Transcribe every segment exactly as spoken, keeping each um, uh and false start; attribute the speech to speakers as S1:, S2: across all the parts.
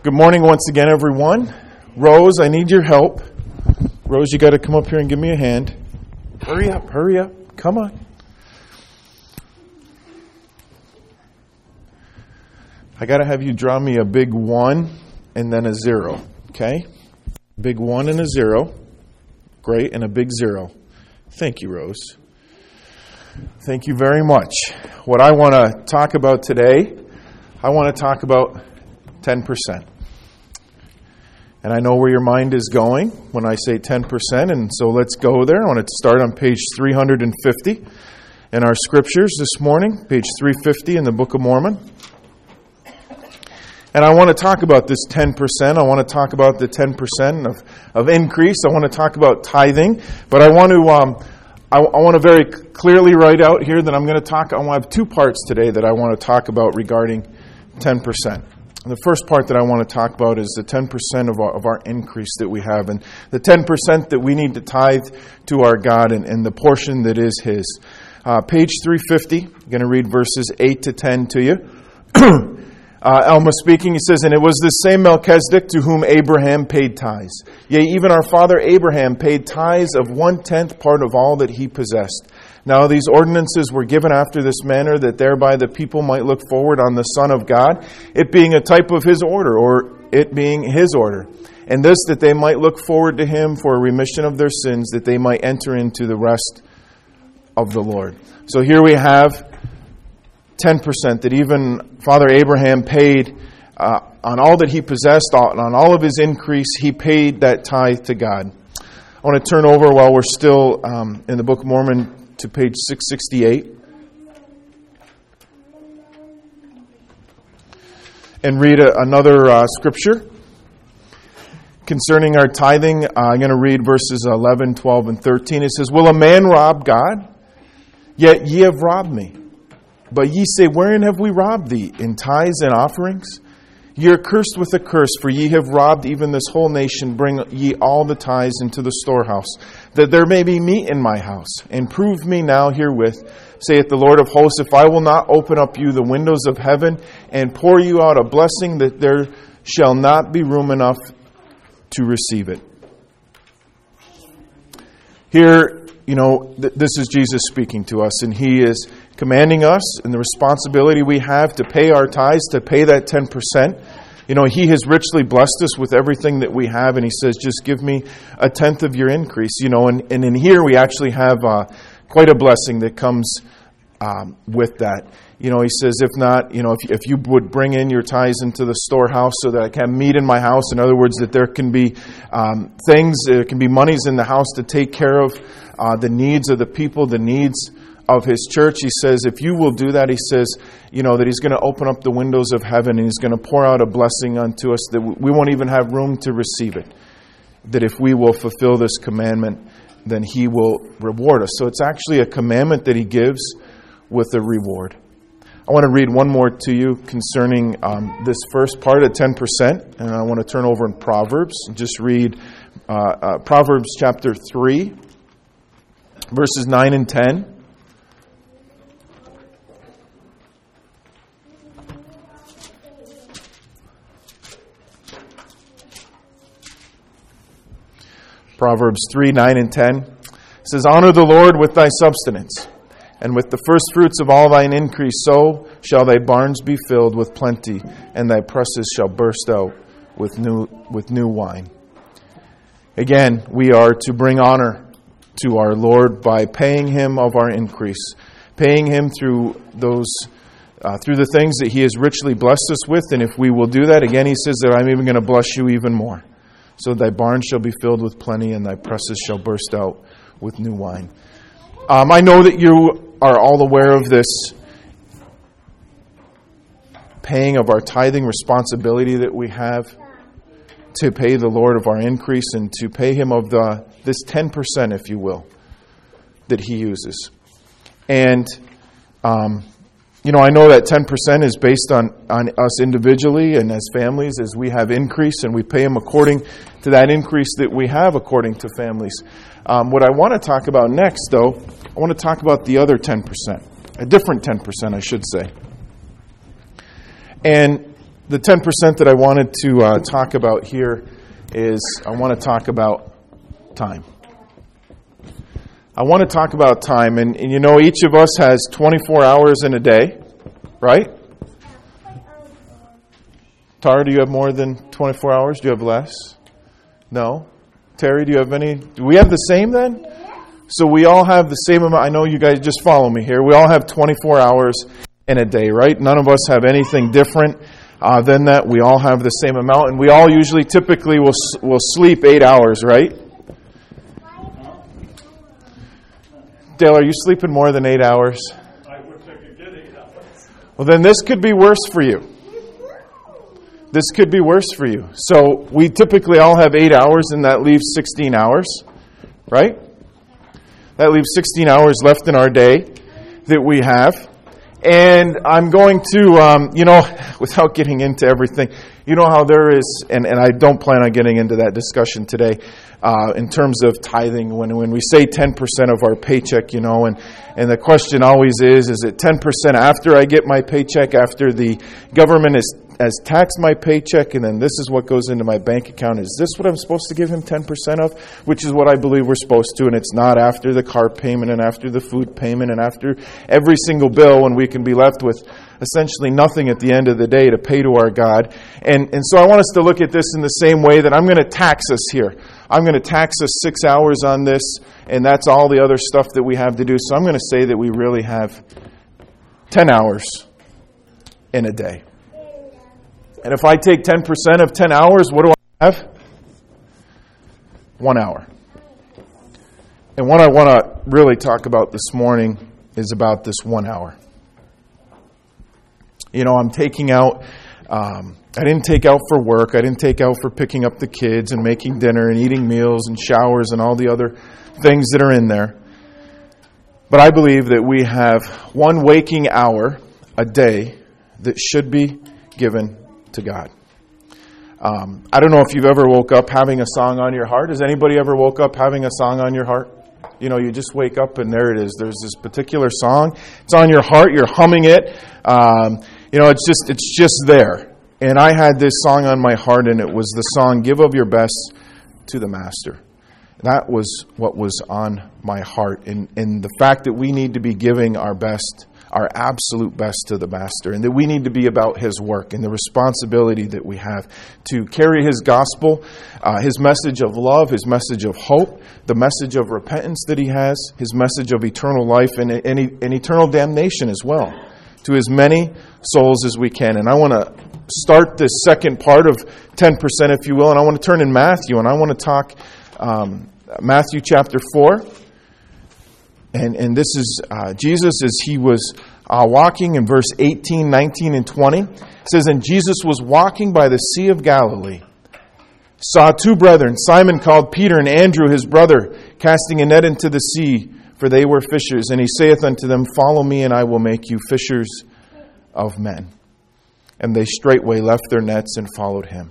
S1: Good morning once again, everyone. Rose, I need your help. Rose, you got to come up here and give me a hand. Hurry up, hurry up. Come on. I got to have you draw me a big one and then a zero, okay? Big one and a zero. Great, and a big zero. Thank you, Rose. Thank you very much. What I want to talk about today, I want to talk about ten percent. And I know where your mind is going when I say ten percent, and so let's go there. I want to start on page three hundred fifty in our scriptures this morning, page three fifty in the Book of Mormon. And I want to talk about this ten percent. I want to talk about the ten percent of, of increase. I want to talk about tithing. But I want to um, I, I want to very clearly write out here that I'm going to talk, I want to have two parts today that I want to talk about regarding ten percent. The first part that I want to talk about is the ten percent of our, of our increase that we have, and the ten percent that we need to tithe to our God, and, and the portion that is His. Uh, page three fifty, I'm going to read verses eight to ten to you. uh, Alma speaking, he says, "And it was this same Melchizedek to whom Abraham paid tithes. Yea, even our father Abraham paid tithes of one-tenth part of all that he possessed. Now these ordinances were given after this manner, that thereby the people might look forward on the Son of God, it being a type of His order, or it being His order. And this, that they might look forward to Him for a remission of their sins, that they might enter into the rest of the Lord." So here we have ten percent that even Father Abraham paid uh, on all that he possessed, on all of his increase, he paid that tithe to God. I want to turn over while we're still um, in the Book of Mormon to page six sixty-eight and read a, another uh, scripture concerning our tithing. Uh, I'm going to read verses eleven, twelve, and thirteen. It says, "Will a man rob God? Yet ye have robbed me. But ye say, Wherein have we robbed thee? In tithes and offerings? Ye are cursed with a curse, for ye have robbed even this whole nation. Bring ye all the tithes into the storehouse, that there may be meat in my house. And prove me now herewith, saith the Lord of hosts, if I will not open up you the windows of heaven, and pour you out a blessing, that there shall not be room enough to receive it." Here, you know, th- this is Jesus speaking to us, and He is commanding us and the responsibility we have to pay our tithes, to pay that ten percent. You know, He has richly blessed us with everything that we have, and He says, just give me a tenth of your increase. You know, and, and in here we actually have uh, quite a blessing that comes um, with that. You know, He says, if not, you know, if, if you would bring in your tithes into the storehouse so that I can have meat in my house, in other words, that there can be um, things, there can be monies in the house to take care of uh, the needs of the people, the needs of His church. He says, if you will do that, He says, you know, that He's going to open up the windows of heaven and He's going to pour out a blessing unto us that we won't even have room to receive it. That if we will fulfill this commandment, then He will reward us. So it's actually a commandment that He gives with a reward. I want to read one more to you concerning um, this first part of ten percent. And I want to turn over in Proverbs and just read uh, uh, Proverbs chapter three, verses nine and ten. Proverbs three, nine, and ten. It says, "Honor the Lord with thy substance, and with the first fruits of all thine increase, so shall thy barns be filled with plenty, and thy presses shall burst out with new with new wine." Again, we are to bring honor to our Lord by paying Him of our increase, paying Him through those uh, through the things that He has richly blessed us with. And if we will do that, again, He says that I'm even going to bless you even more. "So thy barns shall be filled with plenty, and thy presses shall burst out with new wine." Um, I know that you are all aware of this paying of our tithing responsibility that we have to pay the Lord of our increase and to pay Him of the this ten percent, if you will, that He uses. And um, You know, I know that ten percent is based on, on us individually and as families, as we have increase, and we pay them according to that increase that we have according to families. Um, what I want to talk about next, though, I want to talk about the other ten percent, a different ten percent, I should say. And the ten percent that I wanted to uh, talk about here is I want to talk about time. I want to talk about time. And, and you know, each of us has twenty-four hours in a day, right? Tara, do you have more than twenty-four hours? Do you have less? No? Terry, do you have any? Do we have the same then? So we all have the same amount. I know you guys just follow me here. We all have twenty-four hours in a day, right? None of us have anything different uh, than that. We all have the same amount, and we all usually, typically, will will sleep eight hours, right? Dale, are you sleeping more than eight hours?
S2: I wish I could get eight hours.
S1: Well, then this could be worse for you. This could be worse for you. So we typically all have eight hours, and that leaves sixteen hours, right? That leaves sixteen hours left in our day that we have. And I'm going to, um, you know, without getting into everything, you know how there is, and, and I don't plan on getting into that discussion today, uh, in terms of tithing. When when we say ten percent of our paycheck, you know, and, and the question always is, is it ten percent after I get my paycheck, after the government is has taxed my paycheck, and then this is what goes into my bank account? Is this what I'm supposed to give him ten percent of? Which is what I believe we're supposed to, and it's not after the car payment and after the food payment and after every single bill, when we can be left with essentially nothing at the end of the day to pay to our God. And, and so I want us to look at this in the same way that I'm going to tax us here. I'm going to tax us six hours on this, and that's all the other stuff that we have to do. So I'm going to say that we really have ten hours in a day. And if I take ten percent of ten hours, what do I have? One hour. And what I want to really talk about this morning is about this one hour. You know, I'm taking out, um, I didn't take out for work. I didn't take out for picking up the kids and making dinner and eating meals and showers and all the other things that are in there. But I believe that we have one waking hour a day that should be given to God. Um, I don't know if you've ever woke up having a song on your heart. Has anybody ever woke up having a song on your heart? You know, you just wake up and there it is. There's this particular song. It's on your heart. You're humming it. Um, you know, it's just it's just there. And I had this song on my heart, and it was the song, "Give of Your Best to the Master." That was what was on my heart. And, and the fact that we need to be giving our best, our absolute best to the Master, and that we need to be about His work and the responsibility that we have to carry His gospel, uh, His message of love, His message of hope, the message of repentance that He has, His message of eternal life and, and, and eternal damnation as well, to as many souls as we can. And I want to start this second part of ten percent, if you will, and I want to turn in Matthew, and I want to talk um, Matthew chapter four. And and this is uh, Jesus as He was uh, walking in verse eighteen, nineteen, and twenty. It says, "And Jesus was walking by the Sea of Galilee, saw two brethren, Simon called Peter, and Andrew his brother, casting a net into the sea, for they were fishers. And He saith unto them, Follow me, and I will make you fishers of men. And they straightway left their nets and followed Him."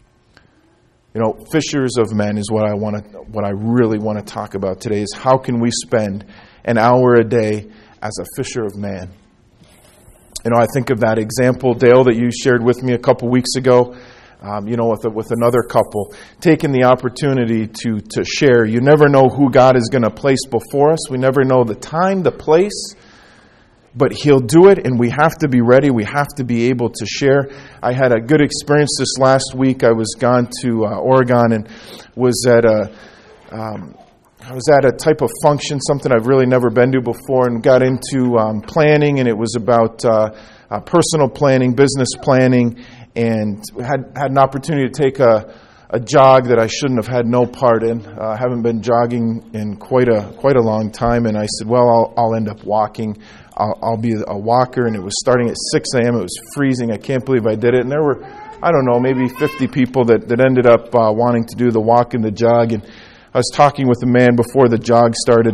S1: You know, fishers of men is what I want to, what I really want to talk about today. Is how can we spend an hour a day as a fisher of man? You know, I think of that example, Dale, that you shared with me a couple weeks ago. Um, you know, with a, with another couple, taking the opportunity to to share. You never know who God is going to place before us. We never know the time, the place. But He'll do it, and we have to be ready. We have to be able to share. I had a good experience this last week. I was gone to uh, Oregon and was at a um, I was at a type of function, something I've really never been to before, and got into um, planning, and it was about uh, uh, personal planning, business planning, and had had an opportunity to take a a jog that I shouldn't have had no part in. I uh, haven't been jogging in quite a quite a long time, and I said, well, I'll, I'll end up walking. I'll, I'll be a walker, and it was starting at six a.m. It was freezing. I can't believe I did it, and there were, I don't know, maybe fifty people that, that ended up uh, wanting to do the walk and the jog, and I was talking with a man before the jog started,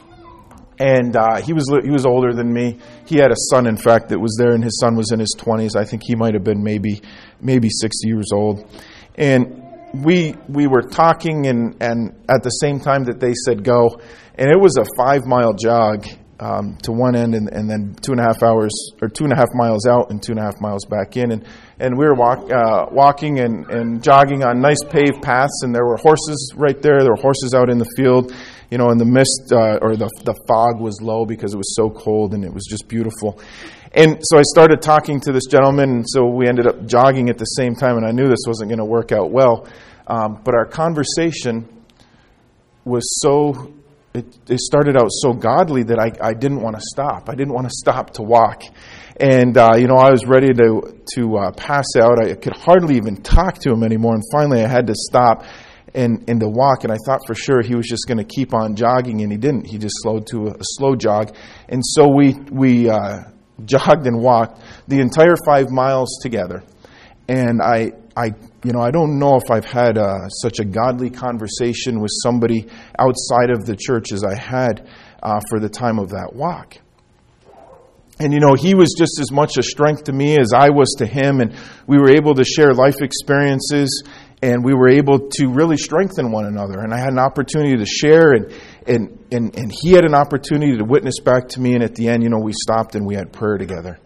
S1: and uh, he was he was older than me. He had a son, in fact, that was there, and his son was in his twenties. I think he might have been maybe maybe sixty years old, and we we were talking, and, and at the same time that they said go, and it was a five mile jog, um, to one end, and, and then two and a half hours or two and a half miles out and two and a half miles back in. And and we were walk, uh, walking and, and jogging on nice paved paths, and there were horses right there. There were horses out in the field. You know, and the mist uh, or the the fog was low because it was so cold, and it was just beautiful. And so I started talking to this gentleman, and so we ended up jogging at the same time, and I knew this wasn't going to work out well. Um, but our conversation was so, it, it started out so godly that I, I didn't want to stop. I didn't want to stop to walk. And, uh, you know, I was ready to, to uh, pass out. I could hardly even talk to him anymore, and finally I had to stop and, and to walk, and I thought for sure he was just going to keep on jogging, and he didn't. He just slowed to a, a slow jog. And so we, we uh, jogged and walked the entire five miles together. And I, I, you know, I don't know if I've had uh, such a godly conversation with somebody outside of the church as I had uh, for the time of that walk. And, you know, he was just as much a strength to me as I was to him. And we were able to share life experiences, and we were able to really strengthen one another. And I had an opportunity to share, and, and, and, and he had an opportunity to witness back to me. And at the end, you know, we stopped and we had prayer together.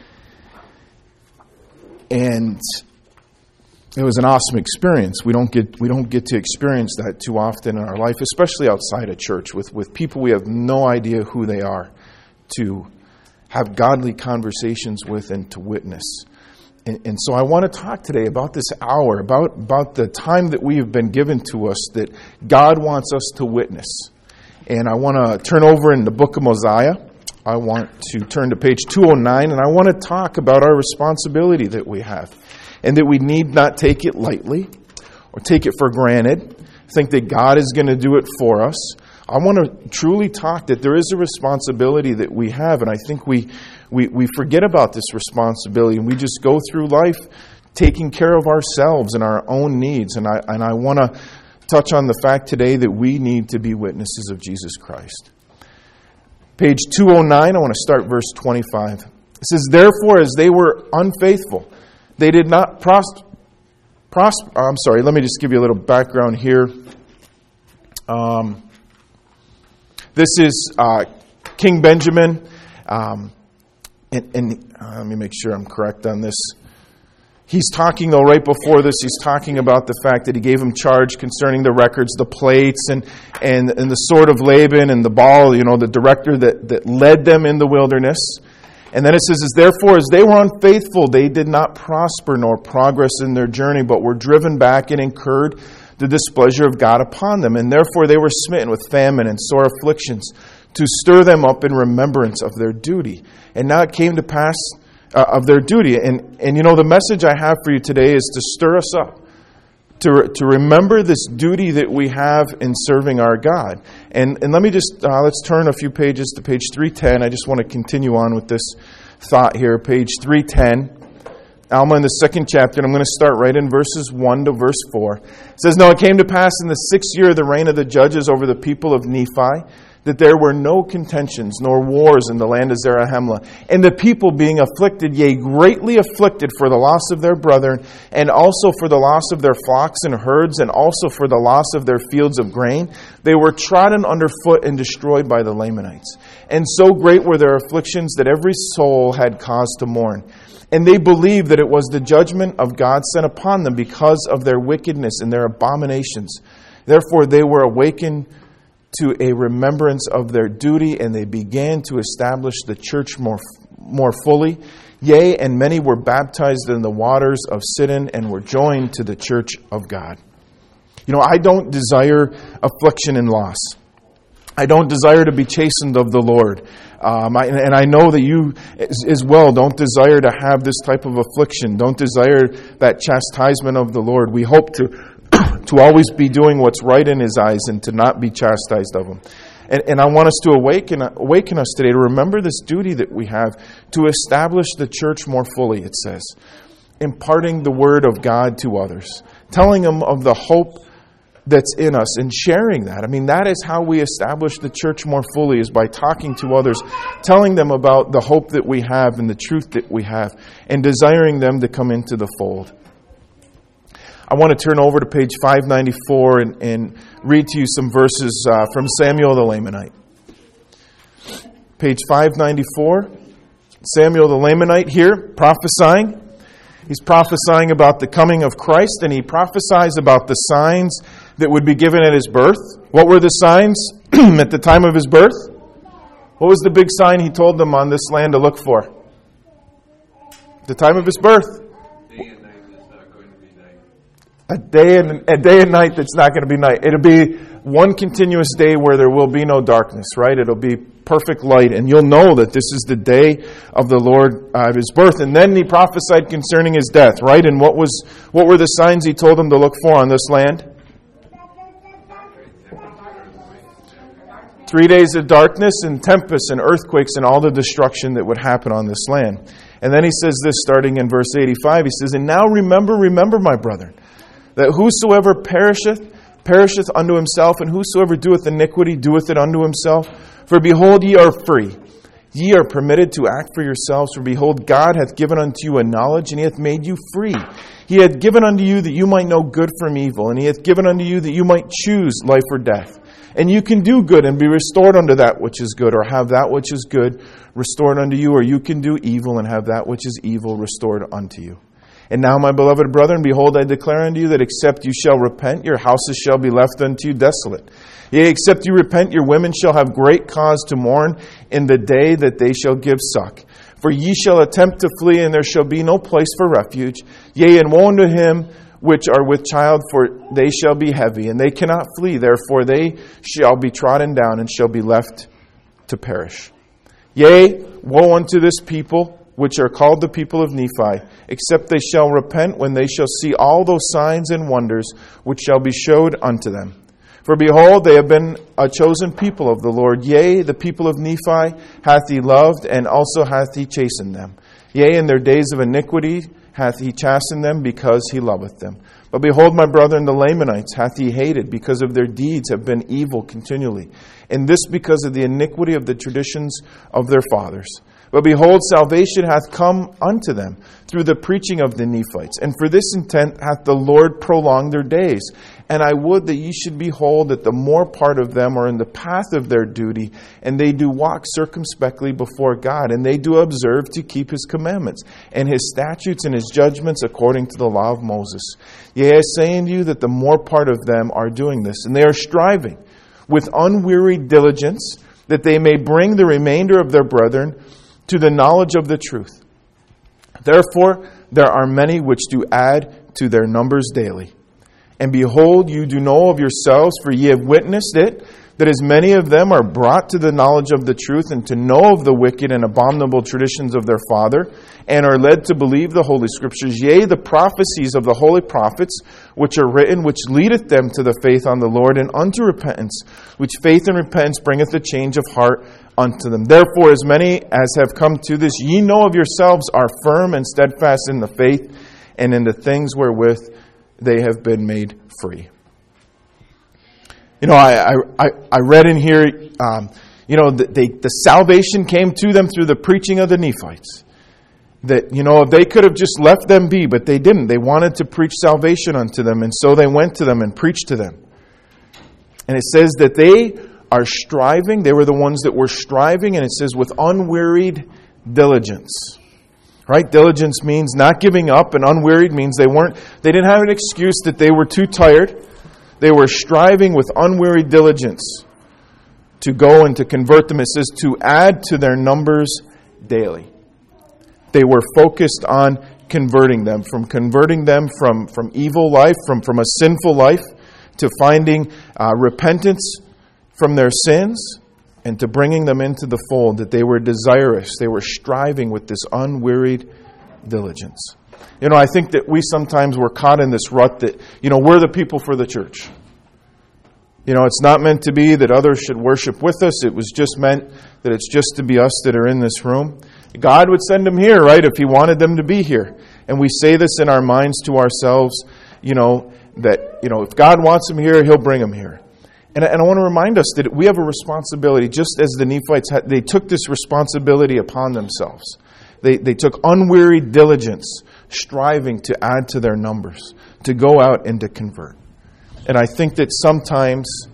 S1: And it was an awesome experience. We don't get we don't get to experience that too often in our life, especially outside of church, with, with people we have no idea who they are, to have godly conversations with and to witness. And, and so I want to talk today about this hour, about, about the time that we have been given to us that God wants us to witness. And I want to turn over in the book of Mosiah. I want to turn to page two oh nine, and I want to talk about our responsibility that we have, and that we need not take it lightly or take it for granted, think that God is going to do it for us. I want to truly talk that there is a responsibility that we have, and I think we, we, we forget about this responsibility, and we just go through life taking care of ourselves and our own needs. And I, and I want to touch on the fact today that we need to be witnesses of Jesus Christ. Page two oh nine, I want to start verse twenty-five. It says, "Therefore, as they were unfaithful, they did not prosper. Pros- I'm sorry, let me just give you a little background here. Um, this is uh, King Benjamin. Um, and and uh, let me make sure I'm correct on this. He's talking, though, right before this, he's talking about the fact that he gave him charge concerning the records, the plates, and and, and the sword of Laban, and the ball, you know, the director that, that led them in the wilderness. And then it says, as therefore, as they were unfaithful, they did not prosper nor progress in their journey, but were driven back and incurred the displeasure of God upon them. And therefore they were smitten with famine and sore afflictions, to stir them up in remembrance of their duty. And now it came to pass uh, of their duty. And, and you know, the message I have for you today is to stir us up, to, to remember this duty that we have in serving our God. And, and let me just, uh, let's turn a few pages to page three ten. I just want to continue on with this thought here. Page three ten. Alma in the second chapter, and I'm going to start right in verses one to verse four. It says, "Now it came to pass in the sixth year of the reign of the judges over the people of Nephi, that there were no contentions nor wars in the land of Zarahemla. And the people being afflicted, yea, greatly afflicted for the loss of their brethren, and also for the loss of their flocks and herds, and also for the loss of their fields of grain, they were trodden underfoot and destroyed by the Lamanites. And so great were their afflictions that every soul had cause to mourn. And they believed that it was the judgment of God sent upon them because of their wickedness and their abominations. Therefore they were awakened to a remembrance of their duty, and they began to establish the church more more fully. Yea, and many were baptized in the waters of Sidon and were joined to the church of God." You know, I don't desire affliction and loss. I don't desire to be chastened of the Lord. Um, I, and I know that you as, as well don't desire to have this type of affliction. Don't desire that chastisement of the Lord. We hope to to always be doing what's right in His eyes and to not be chastised of Him. And, and I want us to awaken, awaken us today to remember this duty that we have to establish the church more fully, it says. Imparting the word of God to others. Telling them of the hope that's in us and sharing that. I mean, that is how we establish the church more fully, is by talking to others, telling them about the hope that we have and the truth that we have, and desiring them to come into the fold. I want to turn over to page five ninety-four and, and read to you some verses uh, from Samuel the Lamanite. Page five ninety-four. Samuel the Lamanite here, prophesying. He's prophesying about the coming of Christ, and he prophesies about the signs that would be given at his birth. What were the signs at the time of his birth? What was the big sign he told them on this land to look for? The time of his birth.
S2: Day and night is not going to be night.
S1: A day and a day and night that's not going to be night. It'll be one continuous day where there will be no darkness, right? It'll be perfect light, and you'll know that this is the day of the Lord uh, of his birth. And then he prophesied concerning his death, right? And what was what were the signs he told them to look for on this land? Three days of darkness and tempests and earthquakes and all the destruction that would happen on this land. And then he says this, starting in verse eighty-five. He says, "And now remember, remember, my brethren, that whosoever perisheth, perisheth unto himself, and whosoever doeth iniquity, doeth it unto himself. For behold, ye are free. Ye are permitted to act for yourselves. For behold, God hath given unto you a knowledge, and he hath made you free. He hath given unto you that you might know good from evil, and he hath given unto you that you might choose life or death. And you can do good and be restored unto that which is good, or have that which is good restored unto you, or you can do evil and have that which is evil restored unto you. And now, my beloved brethren, behold, I declare unto you that except you shall repent, your houses shall be left unto you desolate. Yea, except you repent, your women shall have great cause to mourn in the day that they shall give suck. For ye shall attempt to flee, and there shall be no place for refuge. Yea, and woe unto him which are with child, for they shall be heavy, and they cannot flee. Therefore they shall be trodden down, and shall be left to perish. Yea, woe unto this people, which are called the people of Nephi, except they shall repent when they shall see all those signs and wonders which shall be showed unto them. For behold, they have been a chosen people of the Lord. Yea, the people of Nephi hath he loved, and also hath he chastened them. Yea, in their days of iniquity hath he chastened them, because he loveth them. But behold, my brethren, the Lamanites hath he hated, because of their deeds have been evil continually. And this because of the iniquity of the traditions of their fathers. But behold, salvation hath come unto them through the preaching of the Nephites. And for this intent hath the Lord prolonged their days. And I would that ye should behold that the more part of them are in the path of their duty, and they do walk circumspectly before God, and they do observe to keep his commandments, and his statutes and his judgments according to the law of Moses. Yea, I say unto you that the more part of them are doing this, and they are striving with unwearied diligence, that they may bring the remainder of their brethren to the knowledge of the truth. Therefore, there are many which do add to their numbers daily. And behold, you do know of yourselves, for ye have witnessed it, that as many of them are brought to the knowledge of the truth, and to know of the wicked and abominable traditions of their father, and are led to believe the Holy Scriptures, yea, the prophecies of the holy prophets, which are written, which leadeth them to the faith on the Lord, and unto repentance, which faith and repentance bringeth a change of heart unto them. Therefore, as many as have come to this, ye know of yourselves are firm and steadfast in the faith, and in the things wherewith they have been made free. You know, I I, I read in here, um, you know, the, they, the salvation came to them through the preaching of the Nephites. That, you know, they could have just left them be, but they didn't. They wanted to preach salvation unto them, and so they went to them and preached to them. And it says that they are striving. They were the ones that were striving, and it says with unwearied diligence. Right? Diligence means not giving up, and unwearied means they weren't, they didn't have an excuse that they were too tired. They were striving with unwearied diligence to go and to convert them. It says to add to their numbers daily. They were focused on converting them, from converting them from, from evil life, from, from a sinful life, to finding uh, repentance from their sins, and to bringing them into the fold, that they were desirous. They were striving with this unwearied diligence. You know, I think that we sometimes were caught in this rut that, you know, we're the people for the church. You know, it's not meant to be that others should worship with us. It was just meant that it's just to be us that are in this room. God would send them here, right, if he wanted them to be here. And we say this in our minds to ourselves, you know, that, you know, if God wants them here, he'll bring them here. And, and I want to remind us that we have a responsibility, just as the Nephites had. They took this responsibility upon themselves. They, they took unwearied diligence, striving to add to their numbers, to go out and to convert. And I think that sometimes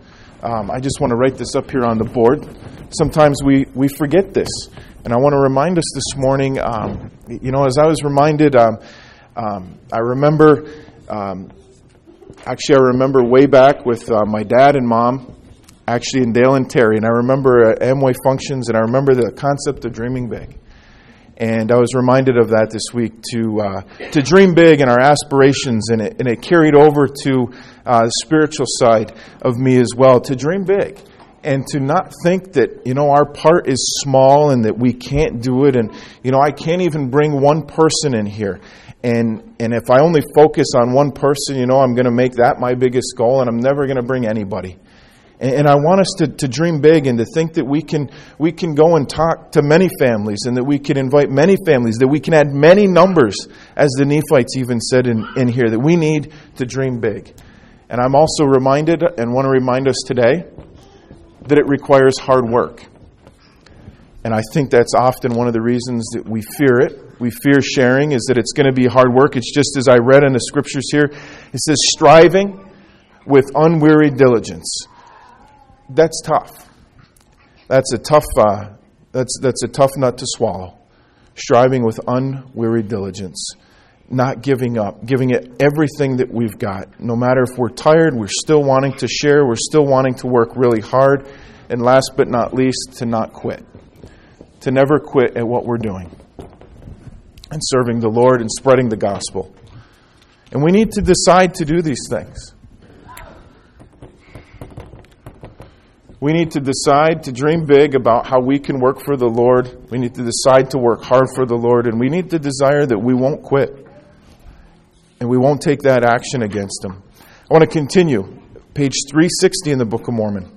S1: Um, I just want to write this up here on the board. Sometimes we, we forget this. And I want to remind us this morning, um, you know, as I was reminded, um, um, I remember, um, actually I remember way back with uh, my dad and mom, actually in Dale and Terry, and I remember uh, Amway functions, and I remember the concept of dreaming big. And I was reminded of that this week, to uh, to dream big in our aspirations, and it, and it carried over to uh, the spiritual side of me as well, to dream big. And to not think that, you know, our part is small and that we can't do it. And, you know, I can't even bring one person in here. And and if I only focus on one person, you know, I'm going to make that my biggest goal, and I'm never going to bring anybody. And, and I want us to, to dream big and to think that we can we can go and talk to many families, and that we can invite many families, that we can add many numbers, as the Nephites even said in, in here, that we need to dream big. And I'm also reminded, and want to remind us today, that it requires hard work. And I think that's often one of the reasons that we fear it. We fear sharing, is that it's going to be hard work. It's just as I read in the scriptures here. It says, striving with unwearied diligence. That's tough. That's a tough uh, that's that's a tough nut to swallow. Striving with unwearied diligence. Not giving up, giving it everything that we've got. No matter if we're tired, we're still wanting to share, we're still wanting to work really hard. And last but not least, to not quit. To never quit at what we're doing. And serving the Lord and spreading the gospel. And we need to decide to do these things. We need to decide to dream big about how we can work for the Lord. We need to decide to work hard for the Lord. And we need to desire that we won't quit. And we won't take that action against Him. I want to continue. Page three sixty in the Book of Mormon.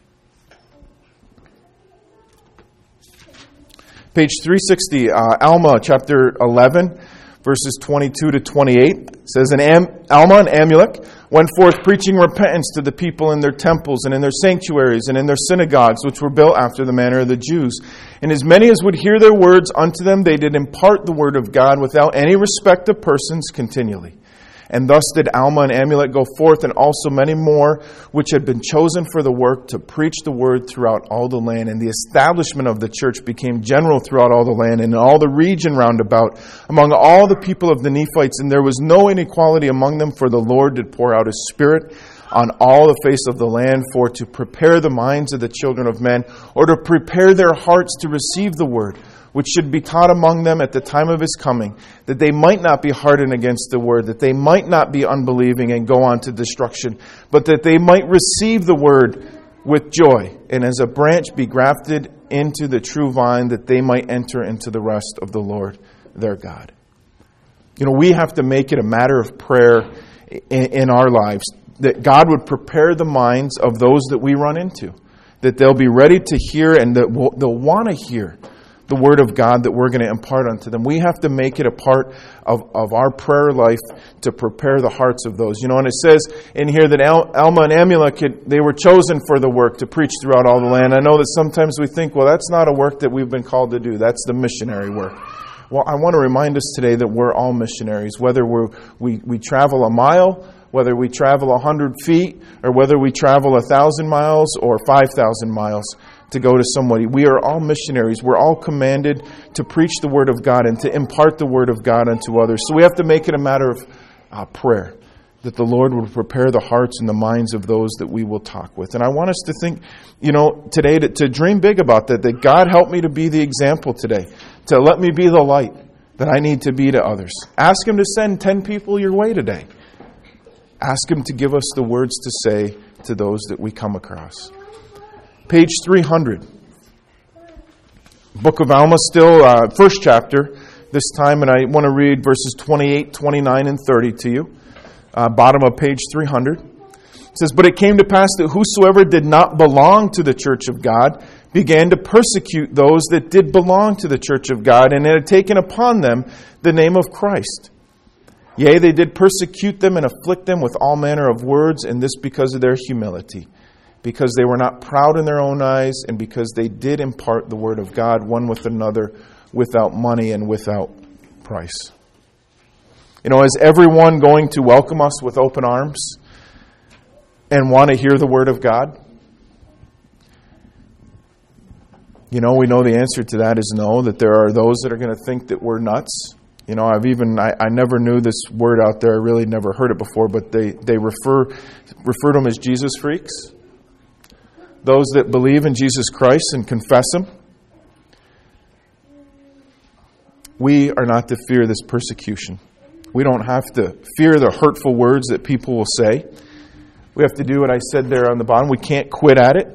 S1: Page three sixty, uh, Alma, chapter eleven, verses twenty-two to twenty-eight. It says, and Am- Alma and Amulek went forth preaching repentance to the people in their temples and in their sanctuaries and in their synagogues, which were built after the manner of the Jews. And as many as would hear their words unto them, they did impart the word of God without any respect of persons continually. And thus did Alma and Amulek go forth, and also many more, which had been chosen for the work, to preach the word throughout all the land. And the establishment of the church became general throughout all the land, and in all the region round about, among all the people of the Nephites. And there was no inequality among them, for the Lord did pour out His Spirit on all the face of the land, for to prepare the minds of the children of men, or to prepare their hearts to receive the word, which should be taught among them at the time of His coming, that they might not be hardened against the word, that they might not be unbelieving and go on to destruction, but that they might receive the word with joy, and as a branch be grafted into the true vine, that they might enter into the rest of the Lord their God. You know, we have to make it a matter of prayer in, in our lives, that God would prepare the minds of those that we run into, that they'll be ready to hear, and that we'll, they'll want to hear the word of God that we're going to impart unto them. We have to make it a part of, of our prayer life to prepare the hearts of those. You know, and it says in here that Al, Alma and Amulek, had, they were chosen for the work to preach throughout all the land. I know that sometimes we think, well, that's not a work that we've been called to do. That's the missionary work. Well, I want to remind us today that we're all missionaries, whether we're, we, we travel a mile, whether we travel a hundred feet, or whether we travel a thousand miles or five thousand miles to go to somebody. We are all missionaries. We're all commanded to preach the Word of God and to impart the Word of God unto others. So we have to make it a matter of uh, prayer, that the Lord would prepare the hearts and the minds of those that we will talk with. And I want us to think, you know, today to, to dream big about that, that God help me to be the example today, to let me be the light that I need to be to others. Ask Him to send ten people your way today. Ask Him to give us the words to say to those that we come across. Page three hundred. Book of Alma still, uh, first chapter this time, and I want to read verses twenty-eight, twenty-nine, and thirty to you. Uh, bottom of page three hundred. It says, but it came to pass that whosoever did not belong to the church of God began to persecute those that did belong to the church of God, and had taken upon them the name of Christ. Yea, they did persecute them and afflict them with all manner of words, and this because of their humility, because they were not proud in their own eyes, and because they did impart the word of God one with another without money and without price. You know, is everyone going to welcome us with open arms and want to hear the word of God? You know, we know the answer to that is no, that there are those that are going to think that we're nuts. You know, I've even, I, I never knew this word out there. I really never heard it before, but they, they refer, refer to them as Jesus freaks. Those that believe in Jesus Christ and confess Him. We are not to fear this persecution. We don't have to fear the hurtful words that people will say. We have to do what I said there on the bottom. We can't quit at it.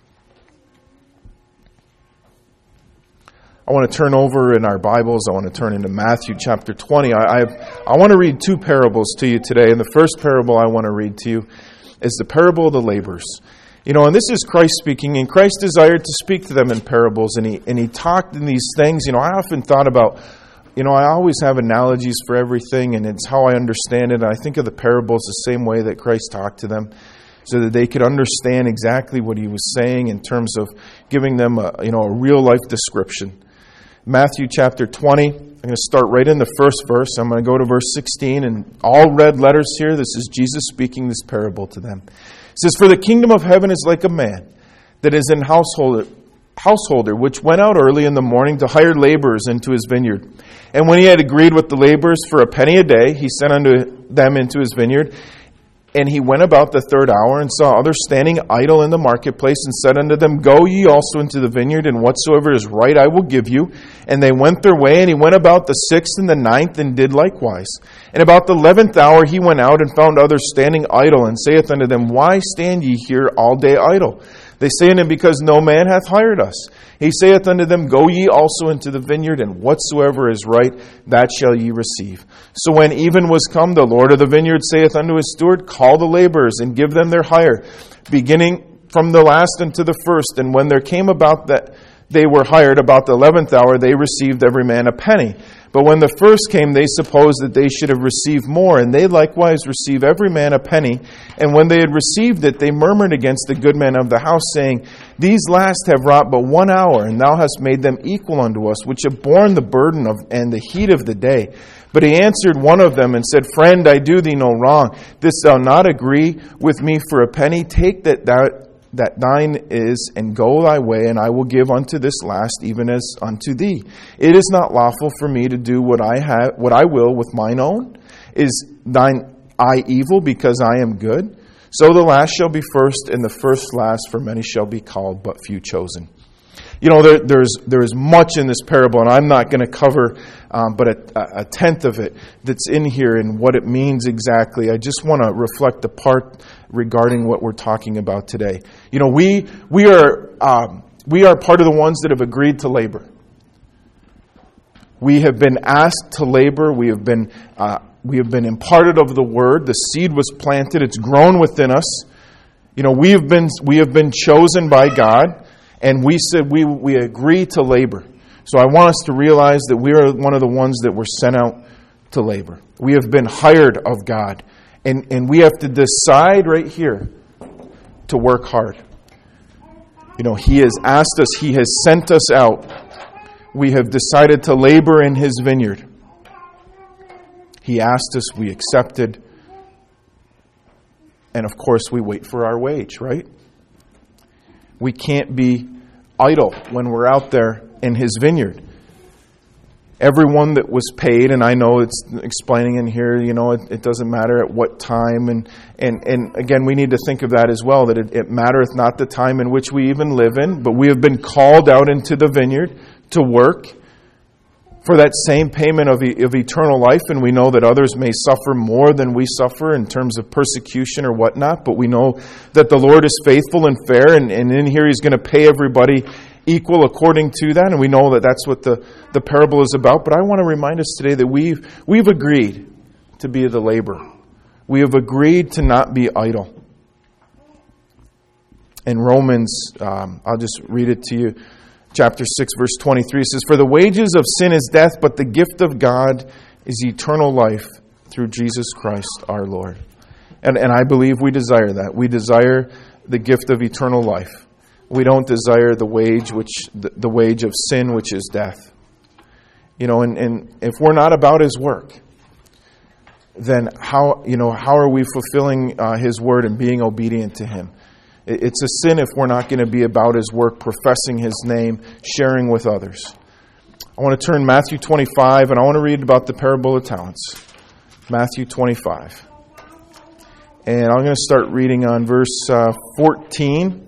S1: I want to turn over in our Bibles. I want to turn into Matthew chapter twenty. I, I, I want to read two parables to you today. And the first parable I want to read to you is the parable of the laborers. You know, and this is Christ speaking, and Christ desired to speak to them in parables, and he and he talked in these things. You know, I often thought about, you know, I always have analogies for everything, and it's how I understand it. And I think of the parables the same way that Christ talked to them, so that they could understand exactly what He was saying in terms of giving them a, you know, a real life description. Matthew chapter twenty, I'm going to start right in the first verse. I'm going to go to verse sixteen, and all red letters here, this is Jesus speaking this parable to them. It says, "For the kingdom of heaven is like a man that is an householder, householder, which went out early in the morning to hire laborers into his vineyard. And when he had agreed with the laborers for a penny a day, he sent unto them into his vineyard. And he went about the third hour and saw others standing idle in the marketplace, and said unto them, Go ye also into the vineyard, and whatsoever is right I will give you. And they went their way, and he went about the sixth and the ninth, and did likewise. And about the eleventh hour he went out, and found others standing idle, and saith unto them, Why stand ye here all day idle? They say unto him, Because no man hath hired us. He saith unto them, Go ye also into the vineyard, and whatsoever is right, that shall ye receive. So when even was come, the Lord of the vineyard saith unto his steward, Call the laborers, and give them their hire, beginning from the last unto the first. And when there came about that they were hired about the eleventh hour, they received every man a penny. But when the first came, they supposed that they should have received more, and they likewise received every man a penny. And when they had received it, they murmured against the good man of the house, saying, These last have wrought but one hour, and thou hast made them equal unto us, which have borne the burden of and the heat of the day. But he answered one of them and said, Friend, I do thee no wrong. Didst thou not agree with me for a penny? Take that thou that thine is, and go thy way, and I will give unto this last even as unto thee. It is not lawful for me to do what I have, what I will with mine own. Is thine eye evil because I am good? So the last shall be first, and the first last, for many shall be called, but few chosen." You know, there, there's there is much in this parable, and I'm not going to cover um, but a, a tenth of it that's in here and what it means exactly. I just want to reflect the part regarding what we're talking about today. You know, we we are um, we are part of the ones that have agreed to labor. We have been asked to labor. We have been uh, we have been imparted of the word. The seed was planted. It's grown within us. You know, we have been we have been chosen by God. And we said we, we agree to labor. So I want us to realize that we are one of the ones that were sent out to labor. We have been hired of God. And, and we have to decide right here to work hard. You know, He has asked us, He has sent us out. We have decided to labor in His vineyard. He asked us, we accepted. And of course we wait for our wage, right? We can't be idle when we're out there in His vineyard. Everyone that was paid, and I know it's explaining in here, you know, it, it doesn't matter at what time. And, and, and again, we need to think of that as well, that it, it mattereth not the time in which we even live in, but we have been called out into the vineyard to work for that same payment of, e- of eternal life. And we know that others may suffer more than we suffer in terms of persecution or whatnot, but we know that the Lord is faithful and fair, and, and in here He's going to pay everybody equal according to that, and we know that that's what the, the parable is about. But I want to remind us today that we've, we've agreed to be the laborer. We have agreed to not be idle. In Romans, um, I'll just read it to you. Chapter six, verse twenty-three says, For the wages of sin is death, but the gift of God is eternal life through Jesus Christ our Lord. And, and I believe we desire that. We desire the gift of eternal life. We don't desire the wage, which the, the wage of sin, which is death. You know, and, and if we're not about His work, then how, you know, how are we fulfilling uh, His word and being obedient to Him? It's a sin if we're not going to be about His work, professing His name, sharing with others. I want to turn to Matthew twenty-five, and I want to read about the parable of talents. Matthew twenty-five. And I'm going to start reading on verse uh, fourteen.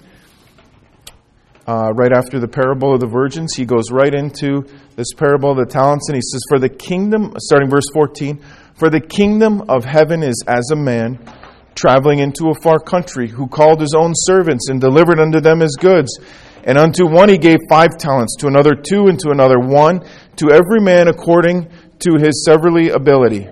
S1: Uh, right after the parable of the virgins, he goes right into this parable of the talents, and he says, For the kingdom, starting verse fourteen, For the kingdom of heaven is as a man traveling into a far country, who called his own servants and delivered unto them his goods. And unto one he gave five talents, to another two, and to another one, to every man according to his severally ability.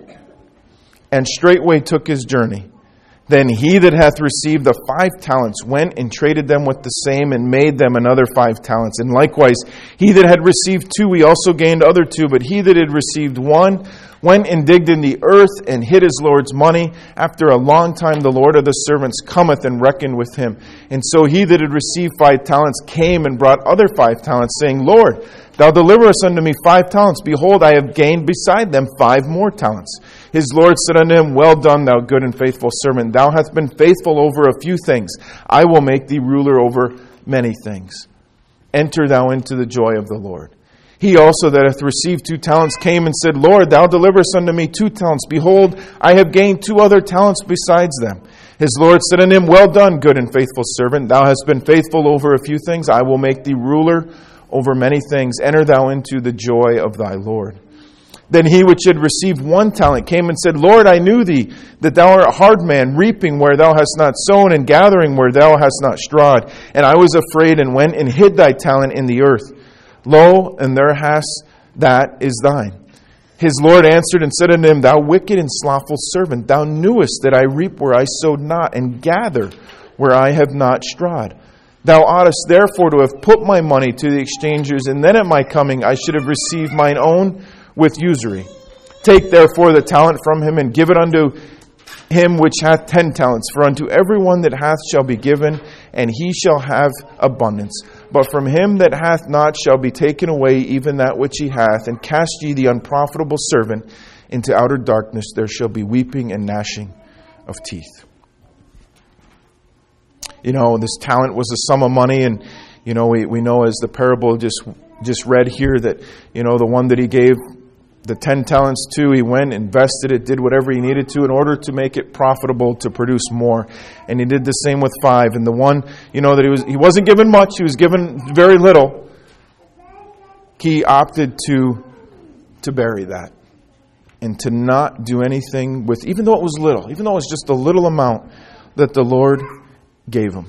S1: And straightway took his journey. Then he that hath received the five talents went and traded them with the same, and made them another five talents. And likewise, he that had received two, he also gained other two. But he that had received one went and digged in the earth, and hid his Lord's money. After a long time the Lord of the servants cometh and reckoned with him. And so he that had received five talents came and brought other five talents, saying, Lord, thou deliverest unto me five talents. Behold, I have gained beside them five more talents. His Lord said unto him, Well done, thou good and faithful servant. Thou hast been faithful over a few things. I will make thee ruler over many things. Enter thou into the joy of the Lord. He also that hath received two talents came and said, Lord, thou deliverest unto me two talents. Behold, I have gained two other talents besides them. His Lord said unto him, Well done, good and faithful servant. Thou hast been faithful over a few things. I will make thee ruler over many things. Enter thou into the joy of thy Lord. Then he which had received one talent came and said, Lord, I knew thee, that thou art a hard man, reaping where thou hast not sown, and gathering where thou hast not strawed. And I was afraid, and went and hid thy talent in the earth. Lo, and there hast that is thine. His Lord answered and said unto him, Thou wicked and slothful servant, thou knewest that I reap where I sowed not, and gather where I have not strawed. Thou oughtest therefore to have put my money to the exchangers, and then at my coming I should have received mine own with usury. Take therefore the talent from him, and give it unto him which hath ten talents. For unto every one that hath shall be given, and he shall have abundance. But from him that hath not shall be taken away even that which he hath. And cast ye the unprofitable servant into outer darkness. There shall be weeping and gnashing of teeth. You know, this talent was a sum of money, and you know, we, we know as the parable just just read here that, you know, the one that he gave the ten talents to, he went, invested it, did whatever he needed to in order to make it profitable to produce more. And he did the same with five. And the one, you know, that he was he wasn't given much, he was given very little. He opted to to bury that and to not do anything with, even though it was little, even though it was just a little amount that the Lord gave him.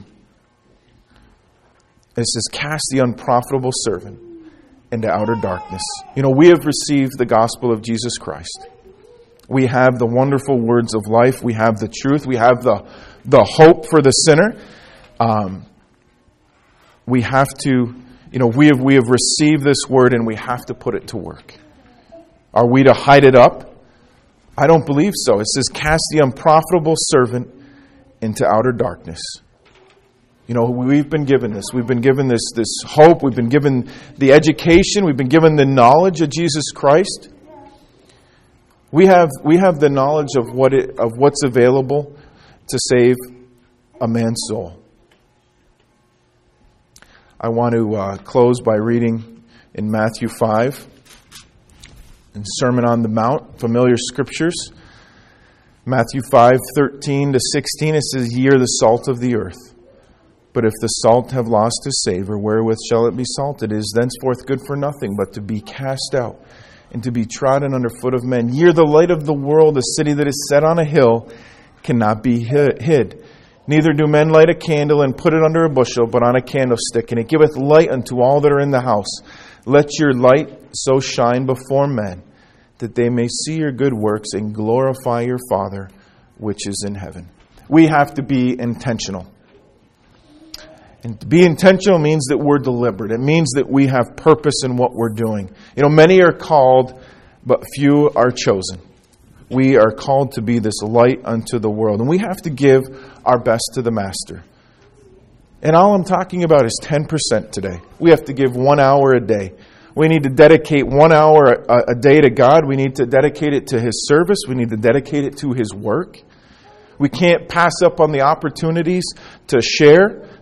S1: It says, cast the unprofitable servant into outer darkness. You know, we have received the gospel of Jesus Christ. We have the wonderful words of life. We have the truth. We have the, the hope for the sinner. Um, we have to, you know, we have, we have received this word, and we have to put it to work. Are we to hide it up? I don't believe so. It says, cast the unprofitable servant into outer darkness. You know, we've been given this. We've been given this, this hope. We've been given the education. We've been given the knowledge of Jesus Christ. We have we have the knowledge of what it, of what's available to save a man's soul. I want to uh, close by reading in Matthew five, in Sermon on the Mount, familiar scriptures. Matthew five, thirteen to sixteen, it says, Ye are the salt of the earth. But if the salt have lost his savor, wherewith shall it be salted? It is henceforth good for nothing, but to be cast out, and to be trodden under foot of men. Ye are the light of the world. A city that is set on a hill cannot be hid. Neither do men light a candle and put it under a bushel, but on a candlestick, and it giveth light unto all that are in the house. Let your light so shine before men, that they may see your good works and glorify your Father which is in heaven. We have to be intentional. And to be intentional means that we're deliberate. It means that we have purpose in what we're doing. You know, many are called, but few are chosen. We are called to be this light unto the world. And we have to give our best to the Master. And all I'm talking about is ten percent today. We have to give one hour a day. We need to dedicate one hour a, a day to God. We need to dedicate it to His service. We need to dedicate it to His work. We can't pass up on the opportunities to share.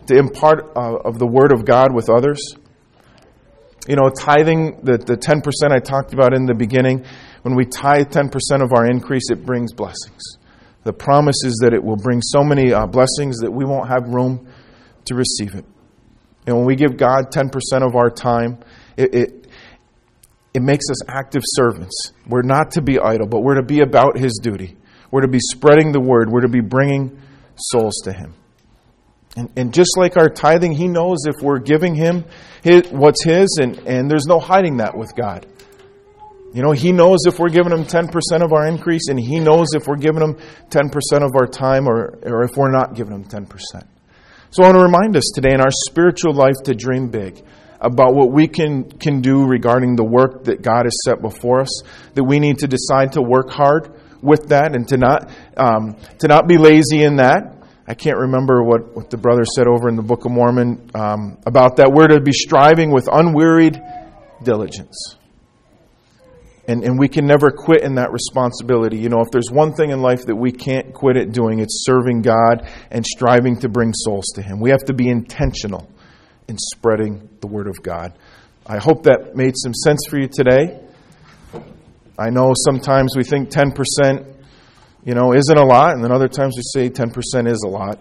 S1: to impart uh, of the Word of God with others. You know, tithing, the, the ten percent I talked about in the beginning, when we tithe ten percent of our increase, it brings blessings. The promise is that it will bring so many uh, blessings that we won't have room to receive it. And when we give God ten percent of our time, it, it, it makes us active servants. We're not to be idle, but we're to be about His duty. We're to be spreading the Word. We're to be bringing souls to Him. And, and just like our tithing, He knows if we're giving Him his, what's His, and, and there's no hiding that with God. You know, He knows if we're giving Him ten percent of our increase, and He knows if we're giving Him ten percent of our time, or, or if we're not giving Him ten percent. So I want to remind us today in our spiritual life to dream big about what we can, can do regarding the work that God has set before us, that we need to decide to work hard with that and to not um, to not be lazy in that. I can't remember what, what the brother said over in the Book of Mormon um, about that. We're to be striving with unwearied diligence. And and we can never quit in that responsibility. You know, if there's one thing in life that we can't quit at doing, it's serving God and striving to bring souls to Him. We have to be intentional in spreading the Word of God. I hope that made some sense for you today. I know sometimes we think ten percent, you know, isn't a lot, and then other times we say ten percent is a lot.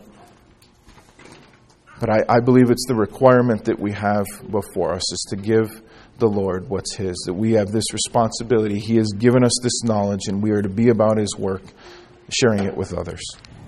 S1: But I, I believe it's the requirement that we have before us is to give the Lord what's His, that we have this responsibility. He has given us this knowledge, and we are to be about His work, sharing it with others.